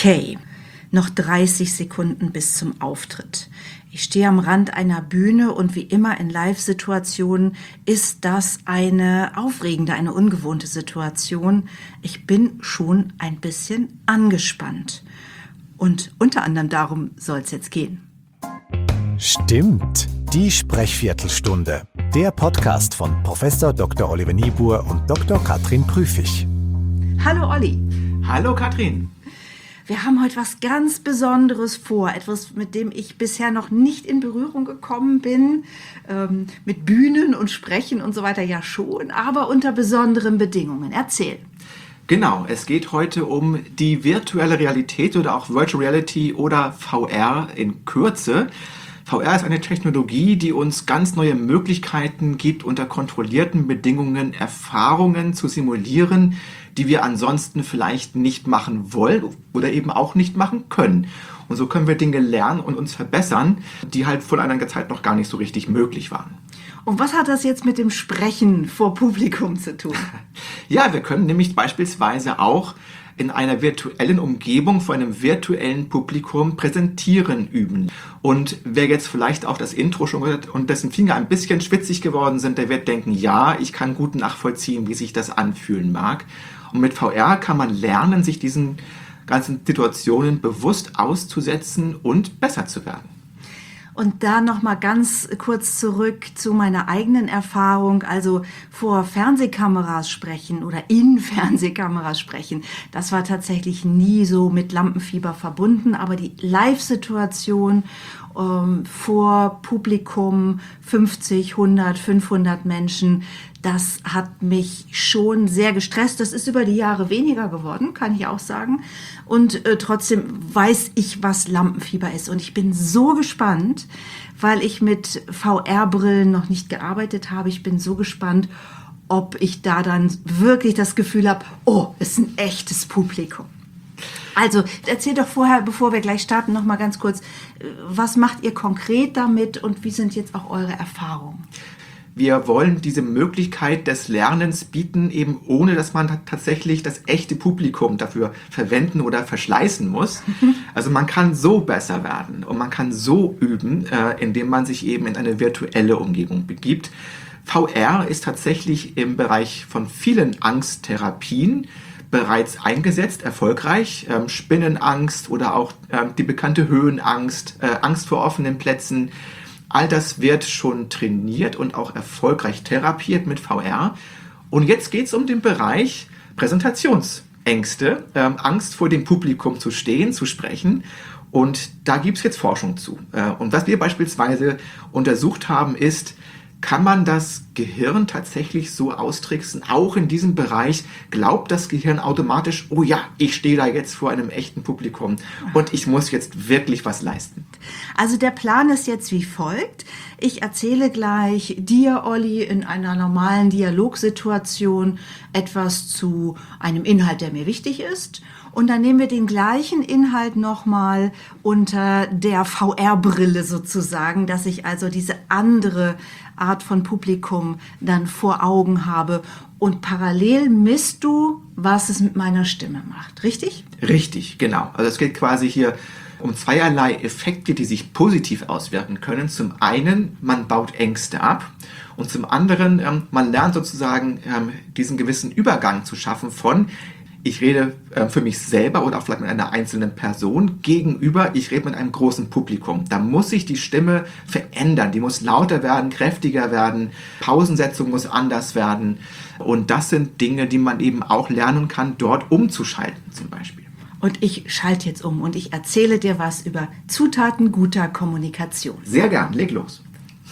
Okay, noch 30 Sekunden bis zum Auftritt. Ich stehe am Rand einer Bühne und wie immer in Live-Situationen ist das eine aufregende, eine ungewohnte Situation. Ich bin schon ein bisschen angespannt. Und unter anderem darum soll es jetzt gehen. Stimmt, die Sprechviertelstunde. Der Podcast von Prof. Dr. Oliver Niebuhr und Dr. Katrin Prüfig. Hallo Olli. Hallo Katrin. Wir haben heute was ganz Besonderes vor, etwas, mit dem ich bisher noch nicht in Berührung gekommen bin, mit Bühnen und Sprechen und so weiter ja schon, aber unter besonderen Bedingungen. Erzähl. Genau, es geht heute um die virtuelle Realität oder auch Virtual Reality oder VR in Kürze. VR ist eine Technologie, die uns ganz neue Möglichkeiten gibt, unter kontrollierten Bedingungen Erfahrungen zu simulieren, die wir ansonsten vielleicht nicht machen wollen oder eben auch nicht machen können. Und so können wir Dinge lernen und uns verbessern, die halt vor einer Zeit noch gar nicht so richtig möglich waren. Und was hat das jetzt mit dem Sprechen vor Publikum zu tun? Ja, wir können nämlich beispielsweise auch in einer virtuellen Umgebung vor einem virtuellen Publikum präsentieren üben. Und wer jetzt vielleicht auch das Intro schon gehört und dessen Finger ein bisschen schwitzig geworden sind, der wird denken, ja, ich kann gut nachvollziehen, wie sich das anfühlen mag. Und mit VR kann man lernen, sich diesen ganzen Situationen bewusst auszusetzen und besser zu werden. Und da noch mal ganz kurz zurück zu meiner eigenen Erfahrung, also vor Fernsehkameras sprechen oder in Fernsehkameras sprechen, das war tatsächlich nie so mit Lampenfieber verbunden, aber die Live-Situation vor Publikum, 50, 100, 500 Menschen, das hat mich schon sehr gestresst. Das ist über die Jahre weniger geworden, kann ich auch sagen. Und trotzdem weiß ich, was Lampenfieber ist. Und ich bin so gespannt, weil ich mit VR-Brillen noch nicht gearbeitet habe. Ich bin so gespannt, ob ich da dann wirklich das Gefühl habe, oh, es ist ein echtes Publikum. Also erzähl doch vorher, bevor wir gleich starten, noch mal ganz kurz, was macht ihr konkret damit und wie sind jetzt auch eure Erfahrungen? Wir wollen diese Möglichkeit des Lernens bieten, eben ohne, dass man tatsächlich das echte Publikum dafür verwenden oder verschleißen muss. Also man kann so besser werden und man kann so üben, indem man sich eben in eine virtuelle Umgebung begibt. VR ist tatsächlich im Bereich von vielen Angsttherapien bereits eingesetzt, erfolgreich. Spinnenangst oder auch die bekannte Höhenangst, Angst vor offenen Plätzen. All das wird schon trainiert und auch erfolgreich therapiert mit VR. Und jetzt geht es um den Bereich Präsentationsängste, Angst vor dem Publikum zu stehen, zu sprechen. Und da gibt es jetzt Forschung zu. Und was wir beispielsweise untersucht haben, ist, kann man das Gehirn tatsächlich so austricksen? Auch in diesem Bereich glaubt das Gehirn automatisch, oh ja, ich stehe da jetzt vor einem echten Publikum und ich muss jetzt wirklich was leisten. Also der Plan ist jetzt wie folgt. Ich erzähle gleich dir, Olli, in einer normalen Dialogsituation etwas zu einem Inhalt, der mir wichtig ist. Und dann nehmen wir den gleichen Inhalt nochmal unter der VR-Brille sozusagen, dass ich also diese andere Art von Publikum dann vor Augen habe. Und parallel misst du, was es mit meiner Stimme macht, richtig? Richtig, genau. Also es geht quasi hier um zweierlei Effekte, die sich positiv auswirken können. Zum einen, man baut Ängste ab und zum anderen, man lernt sozusagen diesen gewissen Übergang zu schaffen von ich rede für mich selber oder auch vielleicht mit einer einzelnen Person gegenüber, ich rede mit einem großen Publikum. Da muss sich die Stimme verändern, die muss lauter werden, kräftiger werden, Pausensetzung muss anders werden. Und das sind Dinge, die man eben auch lernen kann, dort umzuschalten zum Beispiel. Und ich schalte jetzt um und ich erzähle dir was über Zutaten guter Kommunikation. Sehr gern, leg los.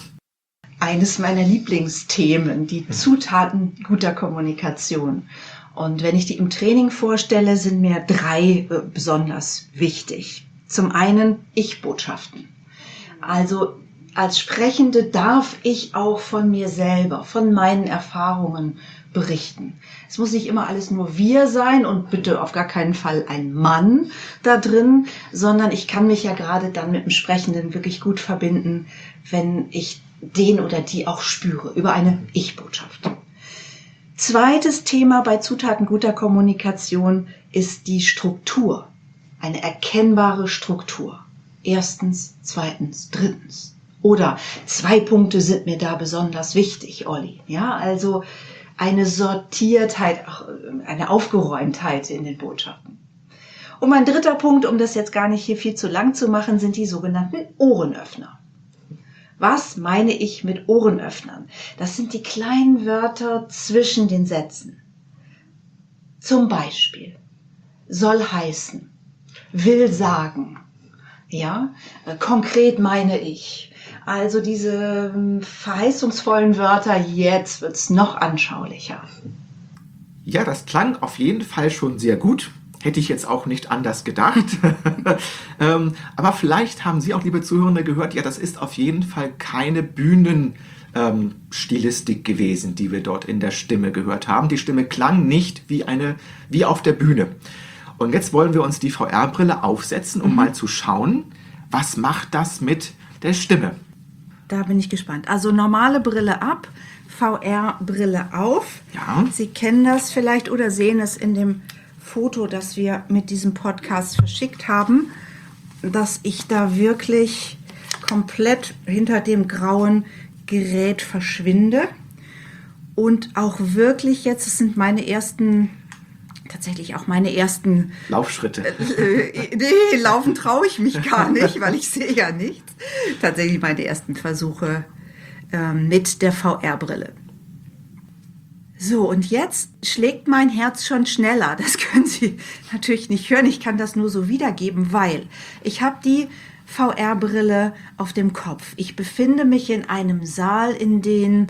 Eines meiner Lieblingsthemen, die Zutaten guter Kommunikation. Und wenn ich die im Training vorstelle, sind mir 3 besonders wichtig. Zum einen Ich-Botschaften. Also als Sprechende darf ich auch von mir selber, von meinen Erfahrungen berichten. Es muss nicht immer alles nur wir sein und bitte auf gar keinen Fall ein Mann da drin, sondern ich kann mich ja gerade dann mit dem Sprechenden wirklich gut verbinden, wenn ich den oder die auch spüre, über eine Ich-Botschaft. Zweites Thema bei Zutaten guter Kommunikation ist die Struktur. eine erkennbare Struktur. Erstens, zweitens, drittens. Oder 2 Punkte sind mir da besonders wichtig, Olli. Ja, also eine Sortiertheit, eine Aufgeräumtheit in den Botschaften. Und mein 3. Punkt, um das jetzt gar nicht hier viel zu lang zu machen, sind die sogenannten Ohrenöffner. Was meine ich mit Ohrenöffnern? Das sind die kleinen Wörter zwischen den Sätzen. Zum Beispiel soll heißen, will sagen, ja, konkret meine ich. Also diese verheißungsvollen Wörter, jetzt wird's noch anschaulicher. Ja, das klang auf jeden Fall schon sehr gut. Hätte ich jetzt auch nicht anders gedacht. Aber vielleicht haben Sie auch, liebe Zuhörende, gehört, ja, das ist auf jeden Fall keine Bühnenstilistik gewesen, die wir dort in der Stimme gehört haben. Die Stimme klang nicht wie auf der Bühne. Und jetzt wollen wir uns die VR-Brille aufsetzen, um mal zu schauen, was macht das mit der Stimme? Da bin ich gespannt. Also normale Brille ab, VR-Brille auf. Ja. Sie kennen das vielleicht oder sehen es in dem Foto, das wir mit diesem Podcast verschickt haben, dass ich da wirklich komplett hinter dem grauen Gerät verschwinde. Und auch wirklich jetzt, es sind tatsächlich auch meine ersten Laufschritte. Nee, laufen traue ich mich gar nicht, weil ich sehe ja nichts. Tatsächlich meine ersten Versuche mit der VR-Brille. So, und jetzt schlägt mein Herz schon schneller. Das können Sie natürlich nicht hören. Ich kann das nur so wiedergeben, weil ich habe die VR-Brille auf dem Kopf. Ich befinde mich in einem Saal, in den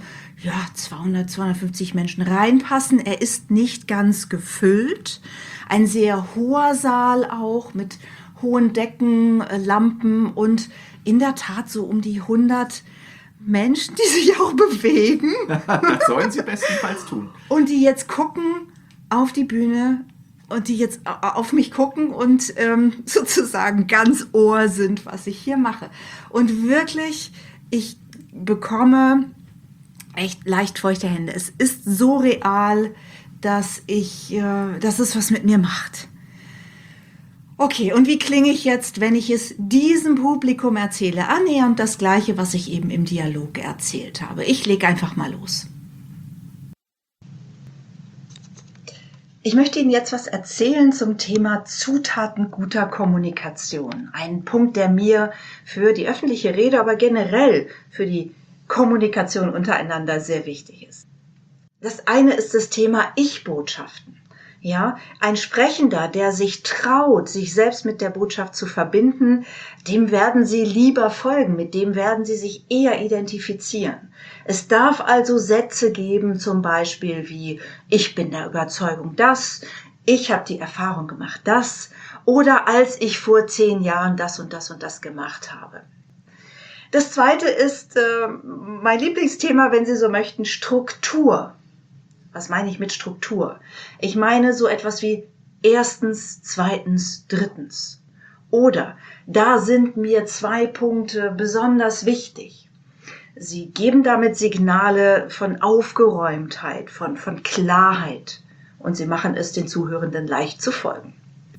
250 Menschen reinpassen. Er ist nicht ganz gefüllt. Ein sehr hoher Saal auch mit hohen Decken, Lampen und in der Tat so um die 100 Menschen, die sich auch bewegen. Das sollen Sie bestenfalls tun. Und die jetzt gucken auf die Bühne und die jetzt auf mich gucken und sozusagen ganz Ohr sind, was ich hier mache. Und wirklich, ich bekomme echt leicht feuchte Hände. Es ist so real, dass es was mit mir macht. Okay, und wie klinge ich jetzt, wenn ich es diesem Publikum erzähle? Annähernd das Gleiche, was ich eben im Dialog erzählt habe. Ich lege einfach mal los. Ich möchte Ihnen jetzt was erzählen zum Thema Zutaten guter Kommunikation. Ein Punkt, der mir für die öffentliche Rede, aber generell für die Kommunikation untereinander sehr wichtig ist. Das eine ist das Thema Ich-Botschaften. Ja, ein Sprechender, der sich traut, sich selbst mit der Botschaft zu verbinden, dem werden Sie lieber folgen, mit dem werden Sie sich eher identifizieren. Es darf also Sätze geben, zum Beispiel wie, ich bin der Überzeugung das, ich habe die Erfahrung gemacht das, oder als ich vor 10 Jahren das und das und das gemacht habe. Das zweite ist mein Lieblingsthema, wenn Sie so möchten, Struktur. Was meine ich mit Struktur? Ich meine so etwas wie erstens, zweitens, drittens. Oder da sind mir 2 Punkte besonders wichtig. Sie geben damit Signale von Aufgeräumtheit, von Klarheit. Und Sie machen es den Zuhörenden leicht zu folgen.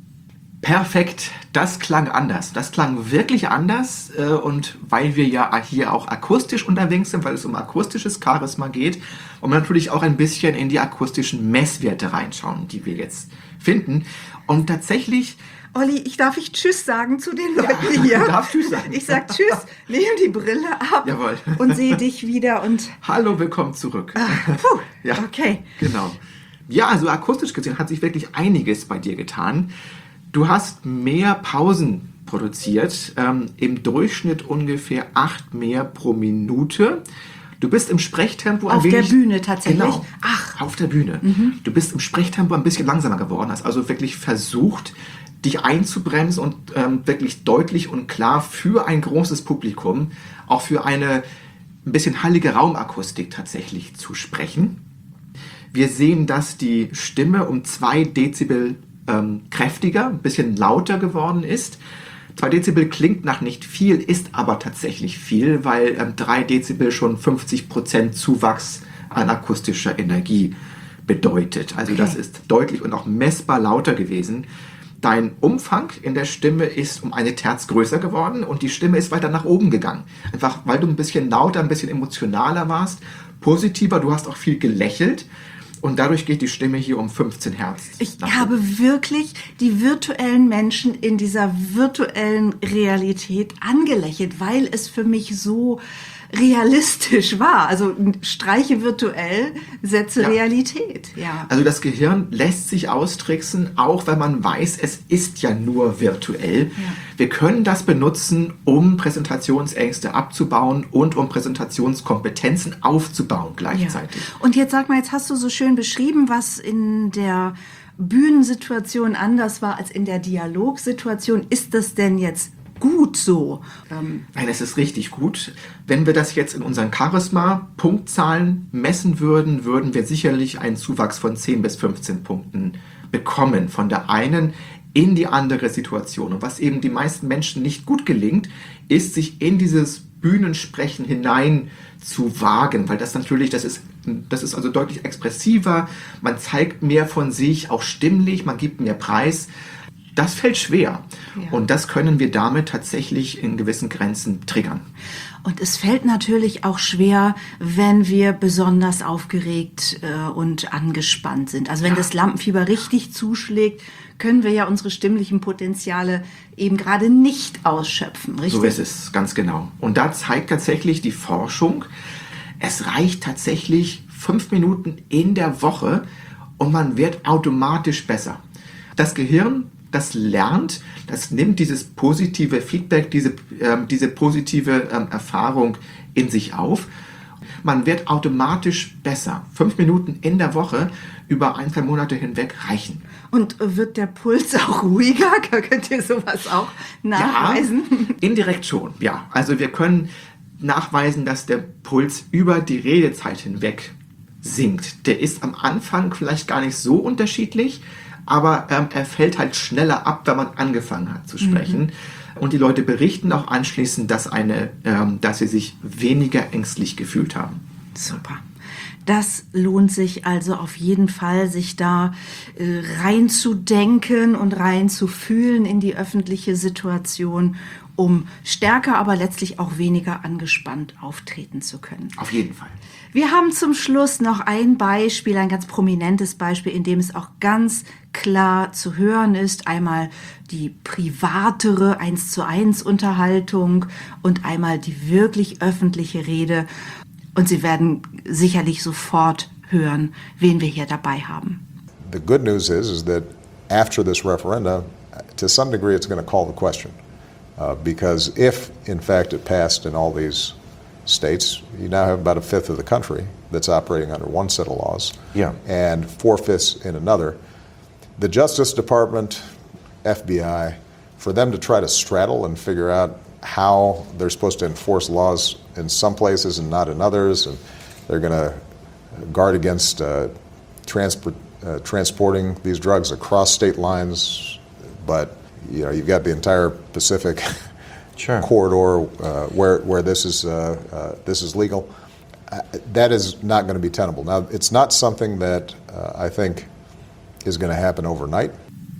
Perfekt, das klang anders. Das klang wirklich anders und weil wir ja hier auch akustisch unterwegs sind, weil es um akustisches Charisma geht und wir natürlich auch ein bisschen in die akustischen Messwerte reinschauen, die wir jetzt finden. Und tatsächlich... Olli, darf ich Tschüss sagen zu den Leuten hier? Du darfst Tschüss sagen. Ich sag Tschüss, nehme die Brille ab. Jawohl. Und sehe dich wieder und... Hallo, willkommen zurück. Ja, okay. Genau. Ja, also akustisch gesehen hat sich wirklich einiges bei dir getan. Du hast mehr Pausen produziert, im Durchschnitt ungefähr 8 mehr pro Minute. Du bist im Sprechtempo ein wenig... Auf der Bühne tatsächlich? Genau, auf der Bühne. Du bist im Sprechtempo ein bisschen langsamer geworden, hast also wirklich versucht, dich einzubremsen und wirklich deutlich und klar für ein großes Publikum, auch für eine ein bisschen hallige Raumakustik tatsächlich zu sprechen. Wir sehen, dass die Stimme um 2 Dezibel kräftiger, ein bisschen lauter geworden ist. 2 Dezibel klingt nach nicht viel, ist aber tatsächlich viel, weil 3 Dezibel schon 50% Zuwachs an akustischer Energie bedeutet. Also das ist deutlich und auch messbar lauter gewesen. dein Umfang in der Stimme ist um eine Terz größer geworden und die Stimme ist weiter nach oben gegangen. Einfach, weil du ein bisschen lauter, ein bisschen emotionaler warst, positiver, du hast auch viel gelächelt. Und dadurch geht die Stimme hier um 15 Hertz. Ich habe wirklich die virtuellen Menschen in dieser virtuellen Realität angelächelt, weil es für mich so realistisch war. Also streiche virtuell, setze Realität. Ja. Also das Gehirn lässt sich austricksen, auch wenn man weiß, es ist ja nur virtuell. Ja. Wir können das benutzen, um Präsentationsängste abzubauen und um Präsentationskompetenzen aufzubauen gleichzeitig. Ja. Und jetzt sag mal, jetzt hast du so schön beschrieben, was in der Bühnensituation anders war als in der Dialogsituation. Ist das denn jetzt gut so? Nein, es ist richtig gut. Wenn wir das jetzt in unseren Charisma-Punktzahlen messen würden, würden wir sicherlich einen Zuwachs von 10 bis 15 Punkten bekommen von der einen in die andere Situation. Und was eben die meisten Menschen nicht gut gelingt, ist, sich in dieses Bühnensprechen hinein zu wagen, weil das natürlich, das ist also deutlich expressiver, man zeigt mehr von sich, auch stimmlich, man gibt mehr Preis. Das fällt schwer. Ja. Und das können wir damit tatsächlich in gewissen Grenzen triggern. Und es fällt natürlich auch schwer, wenn wir besonders aufgeregt und angespannt sind. Also wenn das Lampenfieber richtig zuschlägt, können wir ja unsere stimmlichen Potenziale eben gerade nicht ausschöpfen, richtig? So ist es, ganz genau. Und da zeigt tatsächlich die Forschung, es reicht tatsächlich 5 Minuten in der Woche und man wird automatisch besser. Das Gehirn, das lernt, das nimmt dieses positive Feedback, diese positive Erfahrung in sich auf. Man wird automatisch besser. 5 Minuten in der Woche über 1-2 Monate hinweg reichen. Und wird der Puls auch ruhiger? Könnt ihr sowas auch nachweisen? Ja, indirekt schon, ja. Also wir können nachweisen, dass der Puls über die Redezeit hinweg sinkt. Der ist am Anfang vielleicht gar nicht so unterschiedlich, aber er fällt halt schneller ab, wenn man angefangen hat zu sprechen. Und die Leute berichten auch anschließend, dass sie sich weniger ängstlich gefühlt haben. Super. Das lohnt sich also auf jeden Fall, sich da reinzudenken und reinzufühlen in die öffentliche Situation, um stärker, aber letztlich auch weniger angespannt auftreten zu können. Auf jeden Fall. Wir haben zum Schluss noch ein Beispiel, ein ganz prominentes Beispiel, in dem es auch ganz klar zu hören ist. Einmal die privatere 1:1 Unterhaltung und einmal die wirklich öffentliche Rede. Und Sie werden sicherlich sofort hören, wen wir hier dabei haben. The good news is that after this referendum, to some degree it's going to call the question. Because if, in fact, it passed in all these states, you now have about 1/5 of the country that's operating under one set of laws, and 4/5 in another. The Justice Department, FBI, for them to try to straddle and figure out how they're supposed to enforce laws in some places and not in others, and they're going to guard against transporting these drugs across state lines, but you've got the entire Pacific corridor where this is legal. That is not going to be tenable. Now, it's not something that I think is going to happen overnight.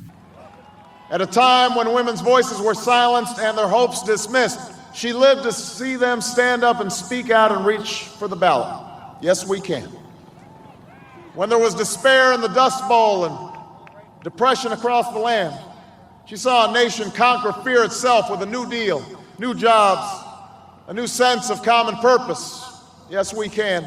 At a time when women's voices were silenced and their hopes dismissed, she lived to see them stand up and speak out and reach for the ballot. Yes, we can. When there was despair in the Dust Bowl and depression across the land, she saw a nation conquer fear itself with a new deal, new jobs, a new sense of common purpose. Yes, we can.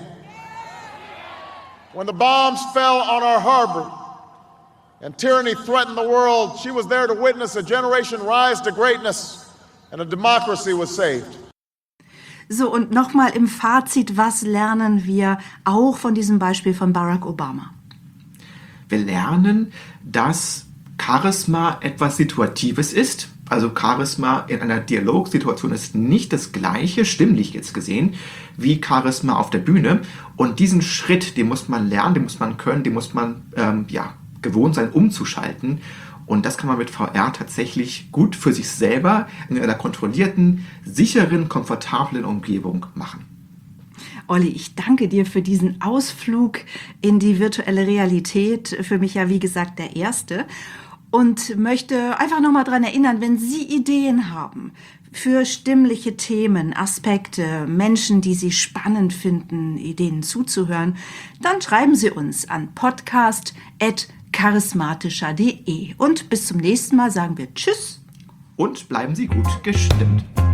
When the bombs fell on our harbor and tyranny threatened the world, she was there to witness a generation rise to greatness and a democracy was saved. So, und nochmal im Fazit, was lernen wir auch von diesem Beispiel von Barack Obama? Wir lernen, dass Charisma etwas Situatives ist. Also Charisma in einer Dialogsituation ist nicht das gleiche, stimmlich jetzt gesehen, wie Charisma auf der Bühne. Und diesen Schritt, den muss man lernen, den muss man können, den muss man gewohnt sein, umzuschalten. Und das kann man mit VR tatsächlich gut für sich selber in einer kontrollierten, sicheren, komfortablen Umgebung machen. Olli, ich danke dir für diesen Ausflug in die virtuelle Realität. Für mich ja, wie gesagt, der erste. und möchte einfach nochmal daran erinnern, wenn Sie Ideen haben für stimmliche Themen, Aspekte, Menschen, die Sie spannend finden, denen zuzuhören, dann schreiben Sie uns an podcast@charismatischer.de. Und bis zum nächsten Mal sagen wir Tschüss. Und bleiben Sie gut gestimmt.